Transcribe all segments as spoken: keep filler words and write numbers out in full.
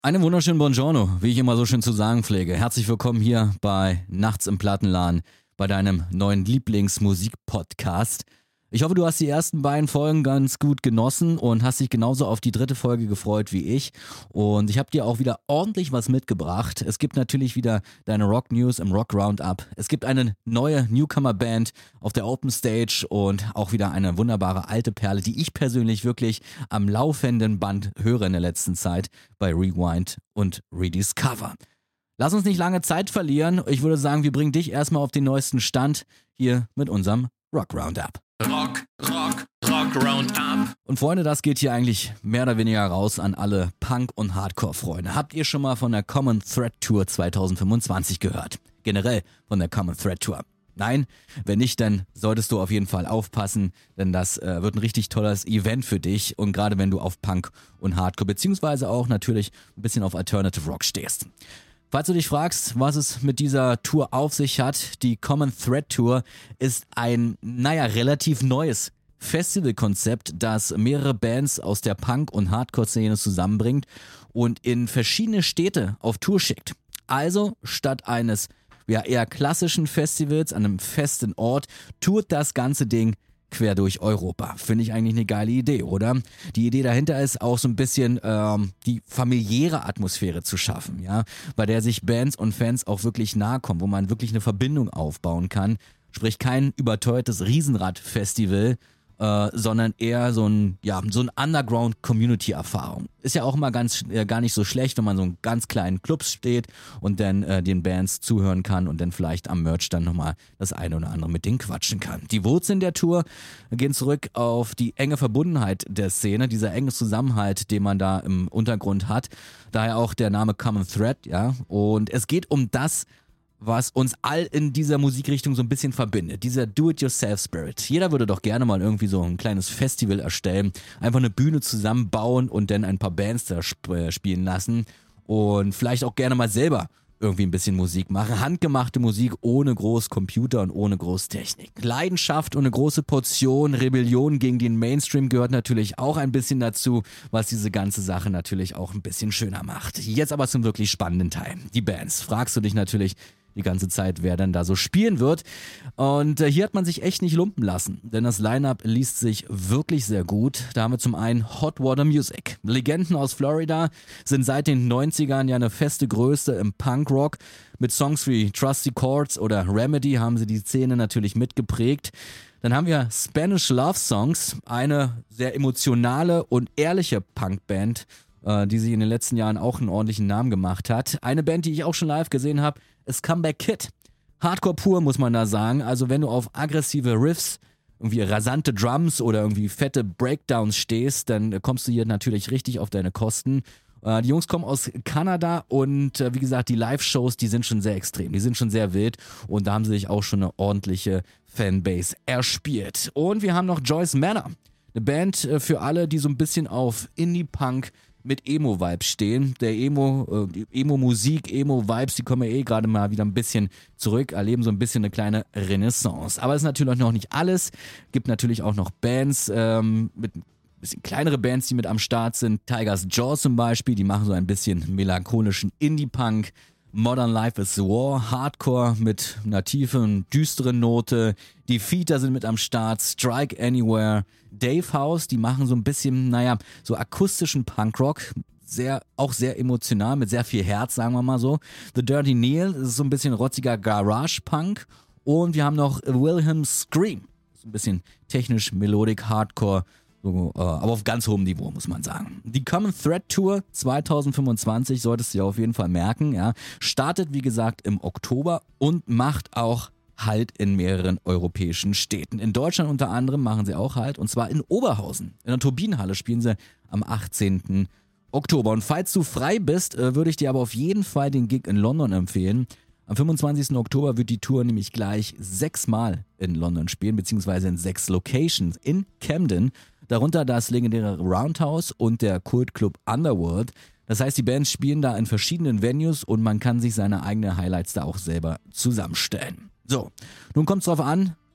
Einen wunderschönen Buongiorno, wie ich immer so schön zu sagen pflege. Herzlich willkommen hier bei Nachts im Plattenladen, bei deinem neuen Lieblingsmusik-Podcast. Ich hoffe, du hast die ersten beiden Folgen ganz gut genossen und hast dich genauso auf die dritte Folge gefreut wie ich. Und ich habe dir auch wieder ordentlich was mitgebracht. Es gibt natürlich wieder deine Rock-News im Rock-Roundup. Es gibt eine neue Newcomer-Band auf der Open Stage und auch wieder eine wunderbare alte Perle, die ich persönlich wirklich am laufenden Band höre in der letzten Zeit bei Rewind und Rediscover. Lass uns nicht lange Zeit verlieren. Ich würde sagen, wir bringen dich erstmal auf den neuesten Stand hier mit unserem Rock-Roundup. Rock, Rock, Rock Roundup. Und Freunde, das geht hier eigentlich mehr oder weniger raus an alle Punk- und Hardcore-Freunde. Habt ihr schon mal von der Common Thread Tour zwanzig fünfundzwanzig gehört? Generell von der Common Thread Tour. Nein? Wenn nicht, dann solltest du auf jeden Fall aufpassen, denn das äh, wird ein richtig tolles Event für dich und gerade wenn du auf Punk und Hardcore beziehungsweise auch natürlich ein bisschen auf Alternative Rock stehst. Falls du dich fragst, was es mit dieser Tour auf sich hat, die Common Thread Tour ist ein, naja, relativ neues Festivalkonzept, das mehrere Bands aus der Punk- und Hardcore-Szene zusammenbringt und in verschiedene Städte auf Tour schickt. Also statt eines ja, eher klassischen Festivals an einem festen Ort, tourt das ganze Ding quer durch Europa. Finde ich eigentlich eine geile Idee, oder? Die Idee dahinter ist auch so ein bisschen ähm, die familiäre Atmosphäre zu schaffen, ja, bei der sich Bands und Fans auch wirklich nahe kommen, wo man wirklich eine Verbindung aufbauen kann. Sprich kein überteuertes Riesenrad-Festival, äh, sondern eher so ein, ja, so ein Underground-Community-Erfahrung. Ist ja auch immer ganz äh, gar nicht so schlecht, wenn man so in ganz kleinen Clubs steht und dann äh, den Bands zuhören kann und dann vielleicht am Merch dann nochmal das eine oder andere mit denen quatschen kann. Die Wurzeln der Tour gehen zurück auf die enge Verbundenheit der Szene, dieser enge Zusammenhalt, den man da im Untergrund hat. Daher auch der Name Common Thread, ja. Und es geht um das, was uns all in dieser Musikrichtung so ein bisschen verbindet. Dieser Do-it-yourself-Spirit. Jeder würde doch gerne mal irgendwie so ein kleines Festival erstellen, einfach eine Bühne zusammenbauen und dann ein paar Bands da sp- spielen lassen und vielleicht auch gerne mal selber irgendwie ein bisschen Musik machen. Handgemachte Musik ohne groß Computer und ohne groß Technik. Leidenschaft und eine große Portion Rebellion gegen den Mainstream gehört natürlich auch ein bisschen dazu, was diese ganze Sache natürlich auch ein bisschen schöner macht. Jetzt aber zum wirklich spannenden Teil. Die Bands. Fragst du dich natürlich die ganze Zeit, wer denn da so spielen wird. Und äh, hier hat man sich echt nicht lumpen lassen, denn das Line-Up liest sich wirklich sehr gut. Da haben wir zum einen Hot Water Music. Legenden aus Florida sind seit den neunzigern ja eine feste Größe im Punkrock. Mit Songs wie Trusty Chords oder Remedy haben sie die Szene natürlich mitgeprägt. Dann haben wir Spanish Love Songs, eine sehr emotionale und ehrliche Punkband, äh, die sich in den letzten Jahren auch einen ordentlichen Namen gemacht hat. Eine Band, die ich auch schon live gesehen habe, ist Comeback Kid. Hardcore pur, muss man da sagen. Also wenn du auf aggressive Riffs, irgendwie rasante Drums oder irgendwie fette Breakdowns stehst, dann kommst du hier natürlich richtig auf deine Kosten. Äh, die Jungs kommen aus Kanada und äh, wie gesagt, die Live-Shows, die sind schon sehr extrem. Die sind schon sehr wild und da haben sie sich auch schon eine ordentliche Fanbase erspielt. Und wir haben noch Joyce Manor. Eine Band äh, für alle, die so ein bisschen auf Indie-Punk mit Emo-Vibes stehen. Der Emo, äh, Emo-Musik, Emo-Vibes, die kommen ja eh gerade mal wieder ein bisschen zurück, erleben so ein bisschen eine kleine Renaissance. Aber es ist natürlich noch nicht alles. Gibt natürlich auch noch Bands, ähm, mit bisschen kleinere Bands, die mit am Start sind. Tiger's Jaw zum Beispiel, die machen so ein bisschen melancholischen Indie-Punk. Modern Life is War, Hardcore mit einer tiefen, düsteren Note. Die Feeder sind mit am Start, Strike Anywhere. Dave House, die machen so ein bisschen, naja, so akustischen Punkrock. Sehr, auch sehr emotional, mit sehr viel Herz, sagen wir mal so. The Dirty Neil, das ist so ein bisschen rotziger Garage-Punk. Und wir haben noch Wilhelm Scream. So ein bisschen technisch, melodic, Hardcore. So, äh, aber auf ganz hohem Niveau, muss man sagen. Die Common Thread Tour zwanzig fünfundzwanzig solltest du ja auf jeden Fall merken, ja. Startet, wie gesagt, im Oktober und macht auch Halt in mehreren europäischen Städten. In Deutschland unter anderem machen sie auch Halt, und zwar in Oberhausen. In der Turbinenhalle spielen sie am achtzehnten Oktober. Und falls du frei bist, äh, würde ich dir aber auf jeden Fall den Gig in London empfehlen. Am fünfundzwanzigsten Oktober wird die Tour nämlich gleich sechsmal in London spielen, beziehungsweise in sechs Locations in Camden. Darunter das legendäre Roundhouse und der Kultclub Underworld. Das heißt, die Bands spielen da in verschiedenen Venues und man kann sich seine eigenen Highlights da auch selber zusammenstellen. So, nun kommt es darauf an,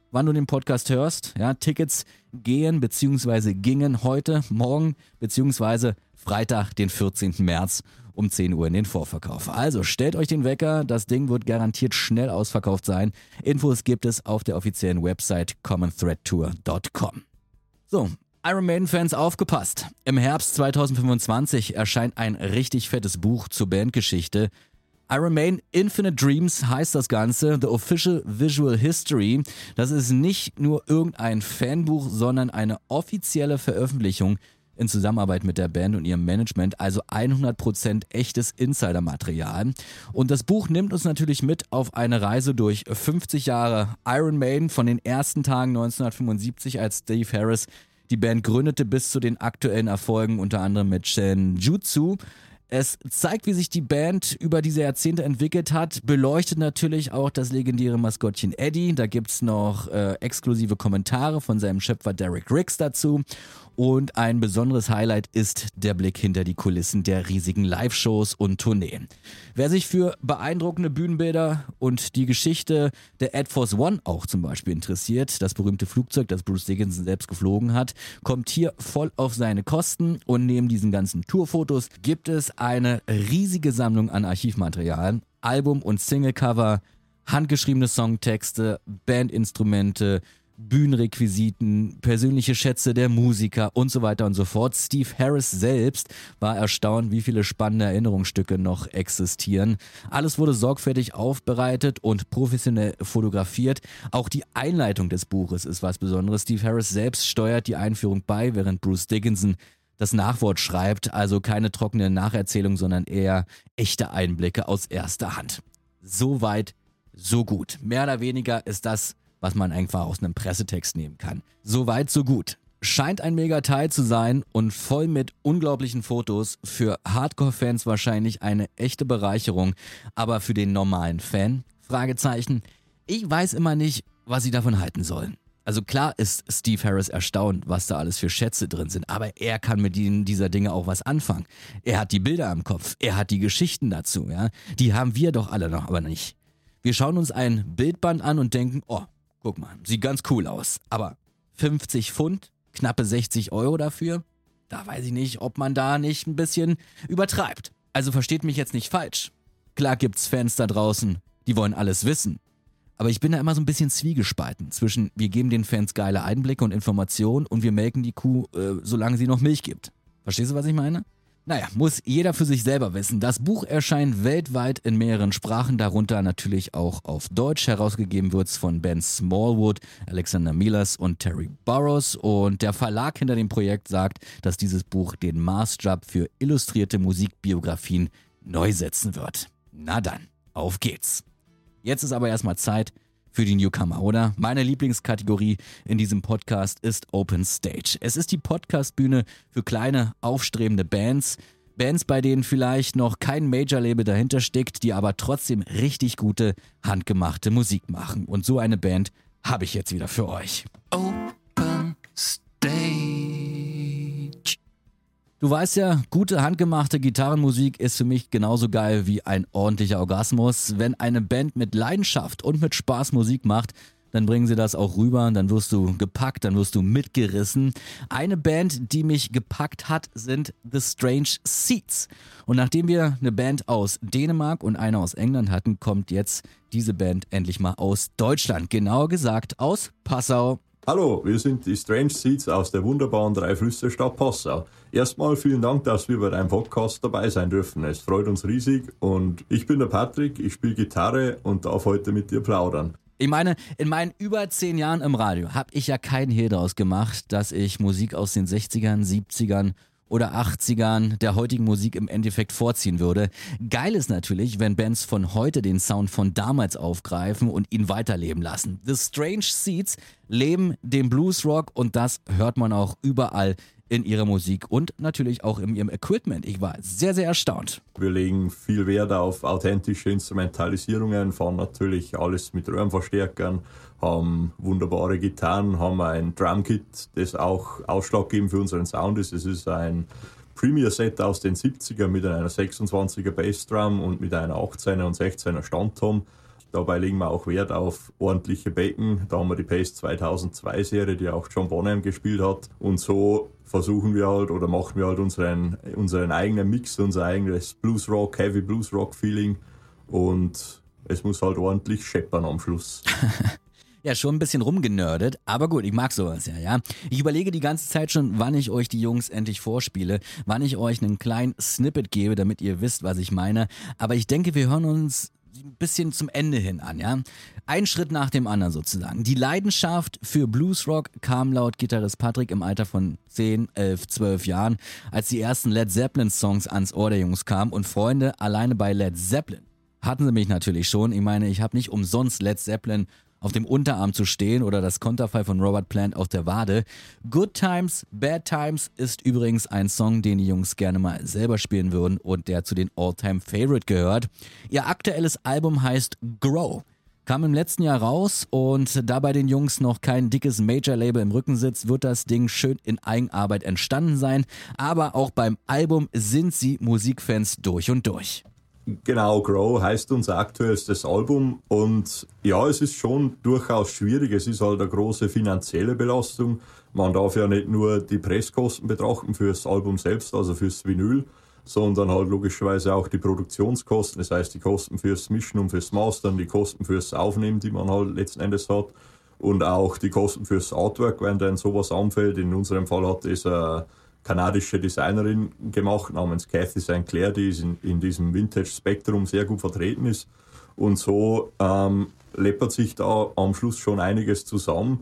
wann du den Podcast hörst. Ja, Tickets gehen bzw. gingen heute, morgen bzw. Freitag, den vierzehnten März um zehn Uhr in den Vorverkauf. Also stellt euch den Wecker, das Ding wird garantiert schnell ausverkauft sein. Infos gibt es auf der offiziellen Website common thread tour dot com. So, Iron Maiden-Fans aufgepasst. Im Herbst zweitausendfünfundzwanzig erscheint ein richtig fettes Buch zur Bandgeschichte. Iron Maiden Infinite Dreams heißt das Ganze, The Official Visual History. Das ist nicht nur irgendein Fanbuch, sondern eine offizielle Veröffentlichung in Zusammenarbeit mit der Band und ihrem Management, also hundert Prozent echtes Insidermaterial. Und das Buch nimmt uns natürlich mit auf eine Reise durch fünfzig Jahre Iron Maiden, von den ersten Tagen neunzehnhundertfünfundsiebzig, als Steve Harris die Band gründete, bis zu den aktuellen Erfolgen, unter anderem mit Senjutsu. Es zeigt, wie sich die Band über diese Jahrzehnte entwickelt hat, beleuchtet natürlich auch das legendäre Maskottchen Eddie. Da gibt's noch äh, exklusive Kommentare von seinem Schöpfer Derek Riggs dazu. Und ein besonderes Highlight ist der Blick hinter die Kulissen der riesigen Live-Shows und Tourneen. Wer sich für beeindruckende Bühnenbilder und die Geschichte der Air Force One auch zum Beispiel interessiert, das berühmte Flugzeug, das Bruce Dickinson selbst geflogen hat, kommt hier voll auf seine Kosten. Und neben diesen ganzen Tourfotos gibt es eine riesige Sammlung an Archivmaterial, Album- und Singlecover, handgeschriebene Songtexte, Bandinstrumente, Bühnenrequisiten, persönliche Schätze der Musiker und so weiter und so fort. Steve Harris selbst war erstaunt, wie viele spannende Erinnerungsstücke noch existieren. Alles wurde sorgfältig aufbereitet und professionell fotografiert. Auch die Einleitung des Buches ist was Besonderes. Steve Harris selbst steuert die Einführung bei, während Bruce Dickinson das Nachwort schreibt. Also keine trockene Nacherzählung, sondern eher echte Einblicke aus erster Hand. So weit, so gut. Mehr oder weniger ist das, was man einfach aus einem Pressetext nehmen kann. So weit, so gut. Scheint ein mega Teil zu sein und voll mit unglaublichen Fotos. Für Hardcore-Fans wahrscheinlich eine echte Bereicherung, aber für den normalen Fan? Fragezeichen. Ich weiß immer nicht, was sie davon halten sollen. Also klar ist Steve Harris erstaunt, was da alles für Schätze drin sind, aber er kann mit ihnen dieser Dinge auch was anfangen. Er hat die Bilder im Kopf, er hat die Geschichten dazu, ja. Die haben wir doch alle noch, aber nicht. Wir schauen uns ein Bildband an und denken, oh, guck mal, sieht ganz cool aus. Aber fünfzig Pfund, knappe sechzig Euro dafür? Da weiß ich nicht, ob man da nicht ein bisschen übertreibt. Also versteht mich jetzt nicht falsch. Klar gibt's Fans da draußen, die wollen alles wissen. Aber ich bin da immer so ein bisschen zwiegespalten zwischen, wir geben den Fans geile Einblicke und Informationen und wir melken die Kuh, äh, solange sie noch Milch gibt. Verstehst du, was ich meine? Naja, muss jeder für sich selber wissen. Das Buch erscheint weltweit in mehreren Sprachen, darunter natürlich auch auf Deutsch. Herausgegeben wird's von Ben Smallwood, Alexander Milas und Terry Burrows. Und der Verlag hinter dem Projekt sagt, dass dieses Buch den Maßstab für illustrierte Musikbiografien neu setzen wird. Na dann, auf geht's. Jetzt ist aber erstmal Zeit für die Newcomer, oder? Meine Lieblingskategorie in diesem Podcast ist Open Stage. Es ist die Podcastbühne für kleine, aufstrebende Bands. Bands, bei denen vielleicht noch kein Major-Label dahinter steckt, die aber trotzdem richtig gute, handgemachte Musik machen. Und so eine Band habe ich jetzt wieder für euch. Open Stage. Du weißt ja, gute handgemachte Gitarrenmusik ist für mich genauso geil wie ein ordentlicher Orgasmus. Wenn eine Band mit Leidenschaft und mit Spaß Musik macht, dann bringen sie das auch rüber, dann wirst du gepackt, dann wirst du mitgerissen. Eine Band, die mich gepackt hat, sind The Strange Seeds. Und nachdem wir eine Band aus Dänemark und eine aus England hatten, kommt jetzt diese Band endlich mal aus Deutschland. Genauer gesagt aus Passau. Hallo, wir sind die Strange Seeds aus der wunderbaren Drei-Flüsse-Stadt Passau. Erstmal vielen Dank, dass wir bei deinem Podcast dabei sein dürfen. Es freut uns riesig und ich bin der Patrick, ich spiele Gitarre und darf heute mit dir plaudern. Ich meine, in meinen über zehn Jahren im Radio habe ich ja keinen Hehl daraus gemacht, dass ich Musik aus den sechzigern, siebzigern oder achtzigern der heutigen Musik im Endeffekt vorziehen würde. Geil ist natürlich, wenn Bands von heute den Sound von damals aufgreifen und ihn weiterleben lassen. The Strange Seeds leben den Bluesrock und das hört man auch überall in ihrer Musik und natürlich auch in ihrem Equipment. Ich war sehr, sehr erstaunt. Wir legen viel Wert auf authentische Instrumentalisierungen, fahren natürlich alles mit Röhrenverstärkern, haben wunderbare Gitarren, haben ein Drumkit, das auch ausschlaggebend für unseren Sound ist. Es ist ein Premier-Set aus den siebzigern mit einer sechsundzwanziger Bassdrum und mit einer achtzehner und sechzehner Standtom. Dabei legen wir auch Wert auf ordentliche Becken. Da haben wir die Pace zweitausendzwei Serie, die auch John Bonham gespielt hat. Und so versuchen wir halt oder machen wir halt unseren, unseren eigenen Mix, unser eigenes Blues Rock, Heavy Blues Rock Feeling. Und es muss halt ordentlich scheppern am Schluss. Ja, schon ein bisschen rumgenördet, aber gut, ich mag sowas ja, ja. Ich überlege die ganze Zeit schon, wann ich euch die Jungs endlich vorspiele, wann ich euch einen kleinen Snippet gebe, damit ihr wisst, was ich meine. Aber ich denke, wir hören uns ein bisschen zum Ende hin an, ja. Ein Schritt nach dem anderen sozusagen. Die Leidenschaft für Bluesrock kam laut Gitarrist Patrick im Alter von zehn, elf, zwölf Jahren, als die ersten Led Zeppelin-Songs ans Ohr der Jungs kamen. Und Freunde, alleine bei Led Zeppelin hatten sie mich natürlich schon. Ich meine, ich habe nicht umsonst Led Zeppelin auf dem Unterarm zu stehen oder das Konterfei von Robert Plant auf der Wade. Good Times, Bad Times ist übrigens ein Song, den die Jungs gerne mal selber spielen würden und der zu den All-Time-Favorite gehört. Ihr aktuelles Album heißt Grow. Kam im letzten Jahr raus und da bei den Jungs noch kein dickes Major-Label im Rücken sitzt, wird das Ding schön in Eigenarbeit entstanden sein. Aber auch beim Album sind sie Musikfans durch und durch. Genau, Grow heißt unser aktuellstes Album und ja, es ist schon durchaus schwierig. Es ist halt eine große finanzielle Belastung. Man darf ja nicht nur die Presskosten betrachten fürs Album selbst, also fürs Vinyl, sondern halt logischerweise auch die Produktionskosten, das heißt die Kosten fürs Mischen und fürs Mastern, die Kosten fürs Aufnehmen, die man halt letzten Endes hat und auch die Kosten fürs Artwork, wenn dann sowas anfällt. In unserem Fall hat es eine kanadische Designerin gemacht namens Cathy Saint Clair, die in, in diesem Vintage-Spektrum sehr gut vertreten ist. Und so ähm, läppert sich da am Schluss schon einiges zusammen.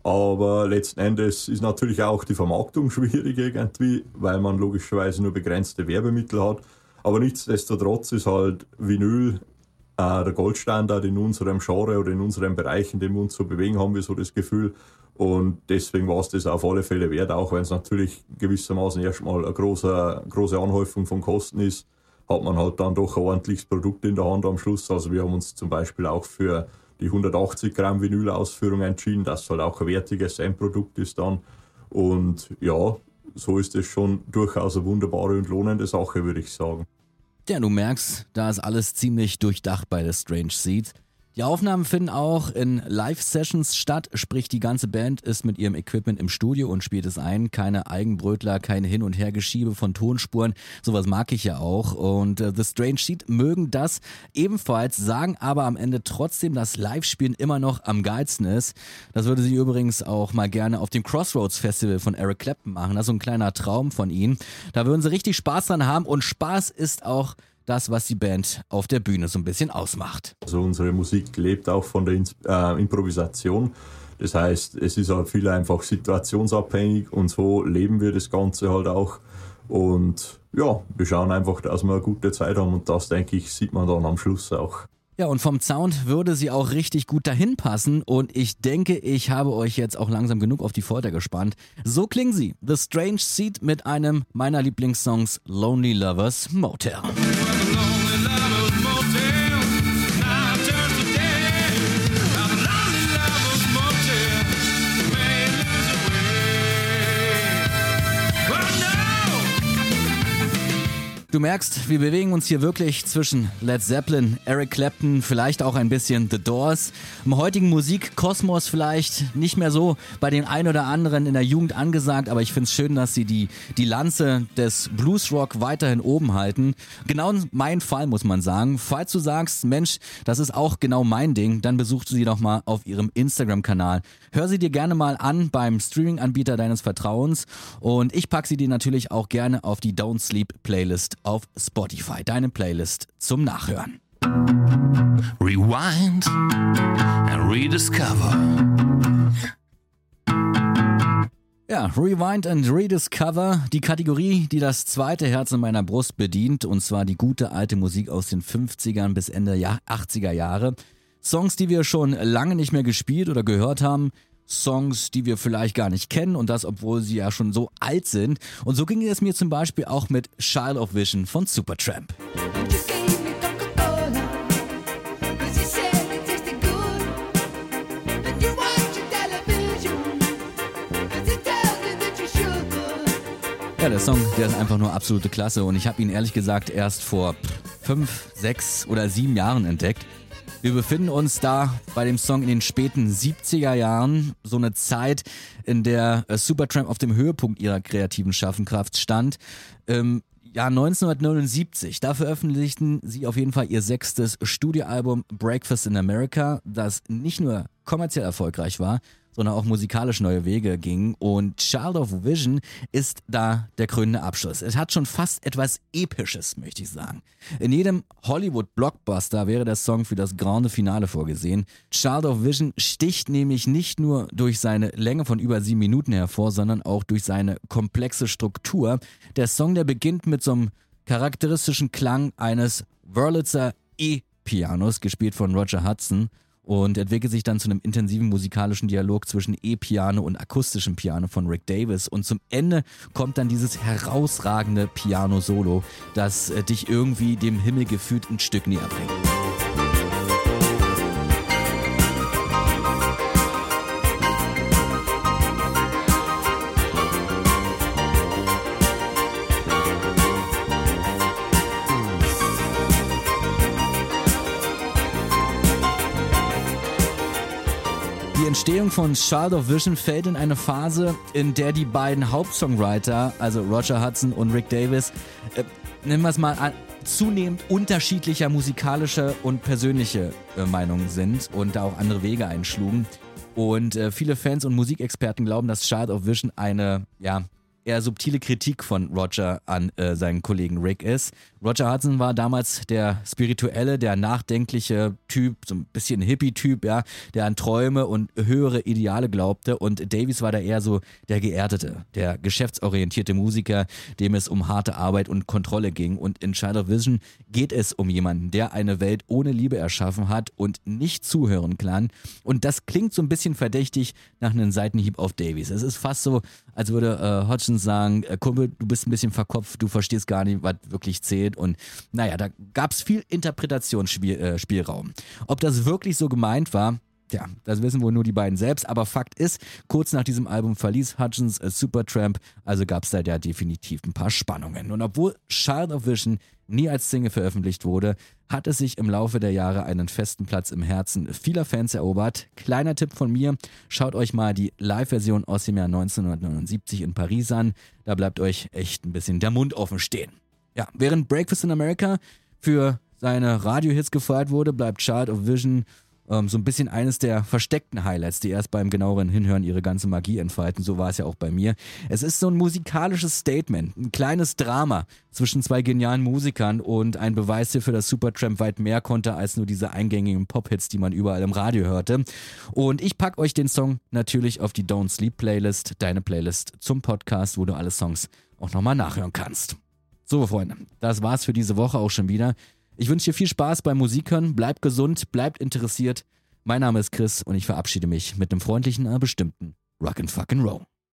Aber letzten Endes ist natürlich auch die Vermarktung schwierig irgendwie, weil man logischerweise nur begrenzte Werbemittel hat. Aber nichtsdestotrotz ist halt Vinyl äh, der Goldstandard in unserem Genre oder in unserem Bereich, in dem wir uns so bewegen, haben wir so das Gefühl. Und deswegen war es das auf alle Fälle wert, auch wenn es natürlich gewissermaßen erstmal eine große, große Anhäufung von Kosten ist, hat man halt dann doch ein ordentliches Produkt in der Hand am Schluss. Also wir haben uns zum Beispiel auch für die hundertachtzig Gramm Vinyl-Ausführung entschieden, das halt auch ein wertiges Endprodukt ist dann. Und ja, so ist es schon durchaus eine wunderbare und lohnende Sache, würde ich sagen. Ja, du merkst, da ist alles ziemlich durchdacht bei The Strange Seed. Die Aufnahmen finden auch in Live-Sessions statt, sprich die ganze Band ist mit ihrem Equipment im Studio und spielt es ein. Keine Eigenbrötler, keine Hin- und Hergeschiebe von Tonspuren, sowas mag ich ja auch. Und äh, The Strange Seed mögen das ebenfalls, sagen aber am Ende trotzdem, dass Live-Spielen immer noch am geilsten ist. Das würde sie übrigens auch mal gerne auf dem Crossroads Festival von Eric Clapton machen. Das ist so ein kleiner Traum von ihnen. Da würden sie richtig Spaß dran haben und Spaß ist auch das, was die Band auf der Bühne so ein bisschen ausmacht. Also unsere Musik lebt auch von der Ins- äh, Improvisation. Das heißt, es ist halt viel einfach situationsabhängig und so leben wir das Ganze halt auch. Und ja, wir schauen einfach, dass wir eine gute Zeit haben und das, denke ich, sieht man dann am Schluss auch. Ja, und vom Sound würde sie auch richtig gut dahin passen und ich denke, ich habe euch jetzt auch langsam genug auf die Folter gespannt. So klingen sie, The Strange Seed mit einem meiner Lieblingssongs, Lonely Lovers Motel. Du merkst, wir bewegen uns hier wirklich zwischen Led Zeppelin, Eric Clapton, vielleicht auch ein bisschen The Doors. Im heutigen Musikkosmos vielleicht nicht mehr so bei den ein oder anderen in der Jugend angesagt, aber ich finde es schön, dass sie die, die Lanze des Bluesrock weiterhin oben halten. Genau mein Fall, muss man sagen. Falls du sagst, Mensch, das ist auch genau mein Ding, dann besuch sie doch mal auf ihrem Instagram-Kanal. Hör sie dir gerne mal an beim Streaming-Anbieter deines Vertrauens und ich packe sie dir natürlich auch gerne auf die Don't Sleep Playlist auf Spotify, deine Playlist zum Nachhören. Rewind and rediscover. Ja, Rewind and Rediscover, die Kategorie, die das zweite Herz in meiner Brust bedient, und zwar die gute alte Musik aus den fünfzigern bis Ende achtziger Jahre. Songs, die wir schon lange nicht mehr gespielt oder gehört haben, Songs, die wir vielleicht gar nicht kennen und das, obwohl sie ja schon so alt sind. Und so ging es mir zum Beispiel auch mit Child of Vision von Supertramp. Ja, der Song, der ist einfach nur absolute Klasse und ich habe ihn ehrlich gesagt erst vor fünf, sechs oder sieben Jahren entdeckt. Wir befinden uns da bei dem Song in den späten siebziger Jahren, so eine Zeit, in der Supertramp auf dem Höhepunkt ihrer kreativen Schaffenskraft stand. Im Jahr neunzehnhundertneunundsiebzig, da veröffentlichten sie auf jeden Fall ihr sechstes Studioalbum Breakfast in America, das nicht nur kommerziell erfolgreich war, sondern auch musikalisch neue Wege ging. Und Child of Vision ist da der krönende Abschluss. Es hat schon fast etwas Episches, möchte ich sagen. In jedem Hollywood-Blockbuster wäre der Song für das Grande Finale vorgesehen. Child of Vision sticht nämlich nicht nur durch seine Länge von über sieben Minuten hervor, sondern auch durch seine komplexe Struktur. Der Song, der beginnt mit so einem charakteristischen Klang eines Wurlitzer E-Pianos, gespielt von Roger Hudson, und entwickelt sich dann zu einem intensiven musikalischen Dialog zwischen E-Piano und akustischem Piano von Rick Davies. Und zum Ende kommt dann dieses herausragende Piano-Solo, das äh, dich irgendwie dem Himmel gefühlt ein Stück näher bringt. Die Entstehung von Child of Vision fällt in eine Phase, in der die beiden Hauptsongwriter, also Roger Hudson und Rick Davies, äh, nennen wir es mal an, zunehmend unterschiedlicher musikalischer und persönliche äh, Meinungen sind und da auch andere Wege einschlugen. Und äh, viele Fans und Musikexperten glauben, dass Child of Vision eine, ja, eher subtile Kritik von Roger an äh, seinen Kollegen Rick ist. Roger Hudson war damals der spirituelle, der nachdenkliche Typ, so ein bisschen Hippie-Typ, ja, der an Träume und höhere Ideale glaubte, und Davies war da eher so der geerdete, der geschäftsorientierte Musiker, dem es um harte Arbeit und Kontrolle ging. Und in Child of Vision geht es um jemanden, der eine Welt ohne Liebe erschaffen hat und nicht zuhören kann. Und das klingt so ein bisschen verdächtig nach einem Seitenhieb auf Davies. Es ist fast so, als würde äh, Hodgson sagen, äh, Kumpel, du bist ein bisschen verkopft, du verstehst gar nicht, was wirklich zählt. Und naja, da gab es viel Interpretationsspielraum. Ob das wirklich so gemeint war, ja, das wissen wohl nur die beiden selbst. Aber Fakt ist, kurz nach diesem Album verließ Hutchins äh, Supertramp, also gab es da ja definitiv ein paar Spannungen. Und obwohl Child of Vision nie als Single veröffentlicht wurde, hat es sich im Laufe der Jahre einen festen Platz im Herzen vieler Fans erobert. Kleiner Tipp von mir, schaut euch mal die Live-Version aus dem Jahr neunzehnhundertneunundsiebzig in Paris an. Da bleibt euch echt ein bisschen der Mund offen stehen. Ja, während Breakfast in America für seine Radiohits gefeiert wurde, bleibt Child of Vision ähm, so ein bisschen eines der versteckten Highlights, die erst beim genaueren Hinhören ihre ganze Magie entfalten. So war es ja auch bei mir. Es ist so ein musikalisches Statement, ein kleines Drama zwischen zwei genialen Musikern und ein Beweis hierfür, dass Supertramp weit mehr konnte als nur diese eingängigen Pop-Hits, die man überall im Radio hörte. Und ich pack euch den Song natürlich auf die Don't Sleep Playlist, deine Playlist zum Podcast, wo du alle Songs auch nochmal nachhören kannst. So, Freunde, das war's für diese Woche auch schon wieder. Ich wünsche dir viel Spaß beim Musikhören, bleibt gesund, bleibt interessiert. Mein Name ist Chris und ich verabschiede mich mit einem freundlichen, aber bestimmten Rock'n'Fuckin' Roll.